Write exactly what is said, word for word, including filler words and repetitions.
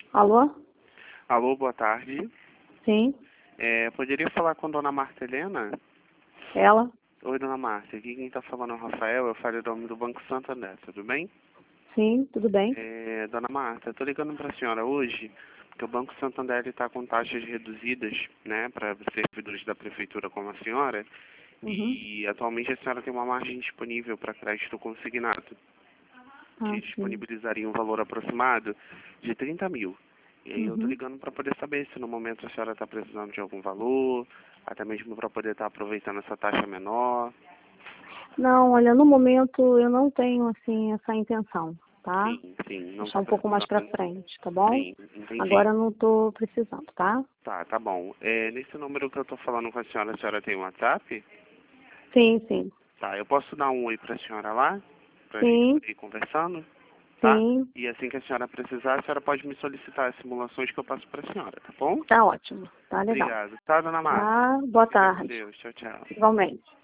Alô? Alô, boa tarde. Sim, É, poderia falar com a dona Marta Helena? ela? Oi, dona Marta. Aqui quem está falando é o Rafael, eu falo em nome do Banco Santander, tudo bem? Sim, tudo bem? É, dona Marta, estou ligando para a senhora hoje, porque o Banco Santander está com taxas reduzidas, né, para servidores da prefeitura como a senhora, Uhum. e atualmente a senhora tem uma margem disponível para crédito consignado, Ah, que sim. disponibilizaria um valor aproximado de trinta mil. E aí eu estou Uhum. ligando para poder saber se no momento a senhora está precisando de algum valor, até mesmo para poder estar aproveitando essa taxa menor. Não, olha, no momento eu não tenho, assim, essa intenção, tá? Sim, sim, não Deixar está um pouco mais pra precisando. frente, tá bom? Sim, entendi. Agora eu não tô precisando, tá? Tá, tá bom. É, nesse número que eu estou falando com a senhora, a senhora tem um WhatsApp? Sim, sim. Tá, eu posso dar um oi para a senhora lá? Para a gente Sim, poder ir conversando? Tá? sim. E assim que a senhora precisar, a senhora pode me solicitar as simulações que eu passo para a senhora, tá bom? Tá ótimo. Tá legal. Obrigado. Tá, dona Marta? Tá? Boa Fica com tarde. Deus. Tchau, tchau. Igualmente.